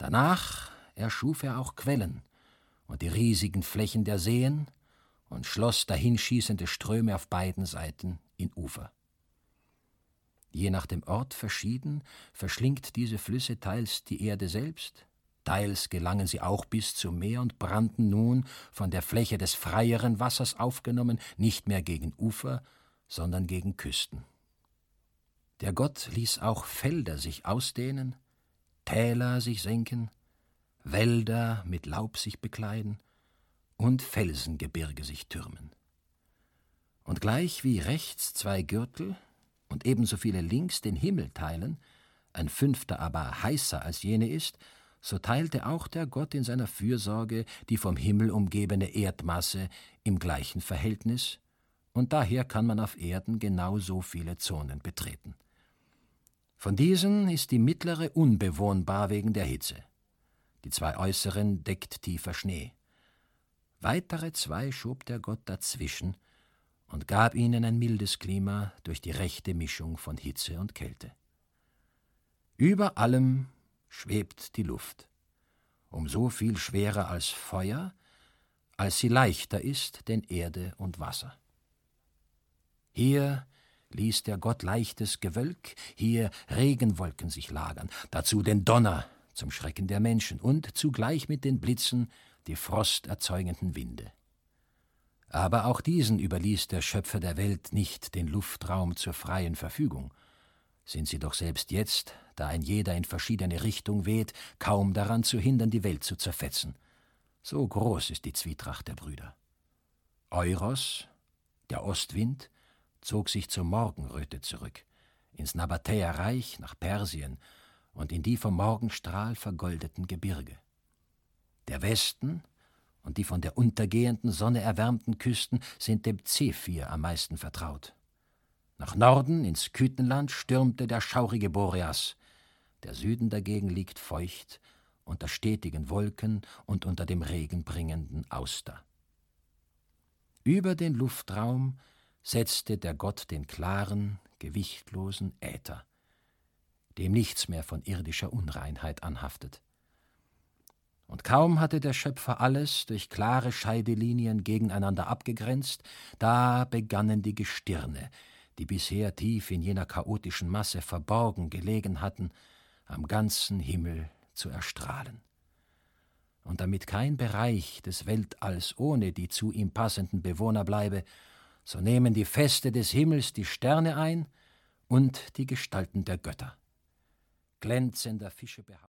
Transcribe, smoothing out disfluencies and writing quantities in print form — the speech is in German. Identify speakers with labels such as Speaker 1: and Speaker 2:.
Speaker 1: Danach erschuf er auch Quellen und die riesigen Flächen der Seen und schloss dahinschießende Ströme auf beiden Seiten in Ufer. Je nach dem Ort verschieden verschlingt diese Flüsse teils die Erde selbst, teils gelangen sie auch bis zum Meer und brannten nun, von der Fläche des freieren Wassers aufgenommen, nicht mehr gegen Ufer, sondern gegen Küsten. Der Gott ließ auch Felder sich ausdehnen, Täler sich senken, Wälder mit Laub sich bekleiden und Felsengebirge sich türmen. Und gleich wie rechts 2 Gürtel und ebenso viele links den Himmel teilen, ein 5. aber heißer als jene ist, so teilte auch der Gott in seiner Fürsorge die vom Himmel umgebene Erdmasse im gleichen Verhältnis, und daher kann man auf Erden genau so viele Zonen betreten. Von diesen ist die mittlere unbewohnbar wegen der Hitze. Die 2 äußeren deckt tiefer Schnee. Weitere 2 schob der Gott dazwischen und gab ihnen ein mildes Klima durch die rechte Mischung von Hitze und Kälte. Über allem schwebt die Luft, um so viel schwerer als Feuer, als sie leichter ist denn Erde und Wasser. Hier ließ der Gott leichtes Gewölk, hier Regenwolken sich lagern, dazu den Donner zum Schrecken der Menschen und zugleich mit den Blitzen die frosterzeugenden Winde. Aber auch diesen überließ der Schöpfer der Welt nicht den Luftraum zur freien Verfügung. Sind sie doch selbst jetzt, da ein jeder in verschiedene Richtung weht, kaum daran zu hindern, die Welt zu zerfetzen. So groß ist die Zwietracht der Brüder. Euros, der Ostwind, zog sich zur Morgenröte zurück, ins Nabatäerreich nach Persien und in die vom Morgenstrahl vergoldeten Gebirge. Der Westen und die von der untergehenden Sonne erwärmten Küsten sind dem Zephyr am meisten vertraut. Nach Norden ins Kythenland stürmte der schaurige Boreas. Der Süden dagegen liegt feucht unter stetigen Wolken und unter dem regenbringenden Auster. Über den Luftraum setzte der Gott den klaren, gewichtlosen Äther, dem nichts mehr von irdischer Unreinheit anhaftet. Und kaum hatte der Schöpfer alles durch klare Scheidelinien gegeneinander abgegrenzt, da begannen die Gestirne, die bisher tief in jener chaotischen Masse verborgen gelegen hatten, am ganzen Himmel zu erstrahlen. Und damit kein Bereich des Weltalls ohne die zu ihm passenden Bewohner bleibe, so nehmen die Feste des Himmels die Sterne ein und die Gestalten der Götter. Glänzender Fische